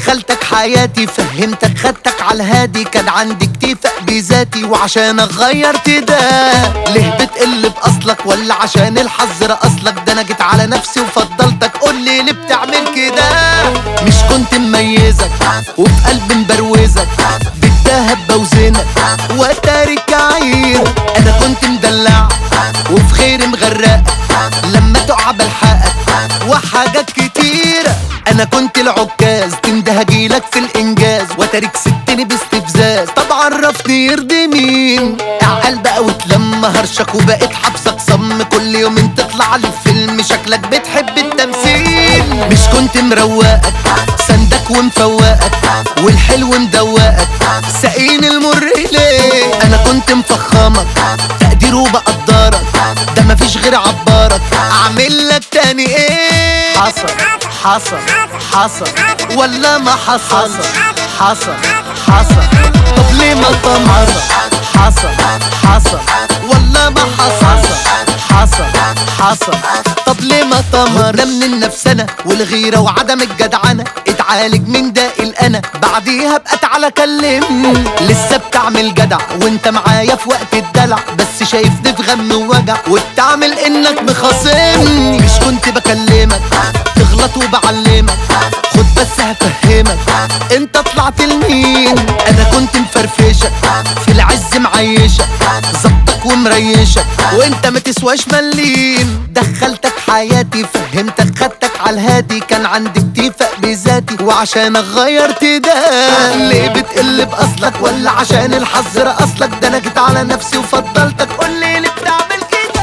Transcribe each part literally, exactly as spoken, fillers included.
دخلتك حياتي فهمتك خدتك على الهادي، كان عندي اكتفاء بذاتي وعشانك غيرت ده. ليه بتقل باصلك ولا عشان الحظ رقصلك؟ ده انا جيت على نفسي وفضلتك، قولي ليه بتعمل كده؟ مش كنت مميزك وفي قلبي مبروزك، بالدهب بوزنك واتارك عير. انا كنت مدلع وفي خير مغرقك، لما تقع بلحقك وحاجات كتيرة. انا كنت العكاز تنده هجيلك في الانجاز، وتارك ستني باستفزاز. طب عرفني يرضي مين؟ اعقل بقى وتلم هرشك، وبقيت حبسك صم كل يوم تطلع لي فيلم. شكلك بتحب التمثيل. مش كنت مروقك سندك ومفوقك، والحلو مدوقك ساقين المر ليه؟ انا كنت مفخمك تقدير وبقدرك، ده مفيش غير عبارك. اعمل لك تاني ايه؟ حصل حصل حصل ولا ما حصل؟ حصل حصل طب ليه ما طمرش؟ حصل حصل ولا ما حصل؟ حصل حصل طب ليه ما طمرش؟ ده من النفسنة والغيرة وعدم الجدعنة، اتعالج من ده الانا بعديها بقى تعالى كلمني. لسه بتعمل جدع وانت معايا في وقت الدلع، بس شايفني في غم ووجع وبتعمل انك مخاصمني. مش كنت بكلمك تغلط وبعلمك، خد بس هفهمك انت طلعت لمين. انا كنت مفرفشك في العز معيشك، ظبطك ومريشك وانت ما تسواش مليم. دخلتك حياتي فهمتك خدتك على الهادي، كان عندي اكتفاء بذاتي وعشانك غيرت ده. ليه بتقل باصلك ولا عشان الحظ رقصلك؟ ده انا جيت على نفسي وفضلتك، قولي ليه بتعمل كده؟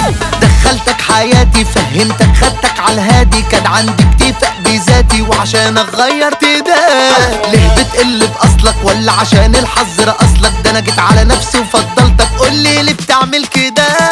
دخلتك حياتي فهمتك خدتك على الهادي، كان عندي اكتفاء بذاتي وعشانك غيرت ده. ليه بتقل باصلك ولا عشان الحظ رقصلك؟ ده انا جيت على نفسي وفضلتك، قولي ليه بتعمل كده؟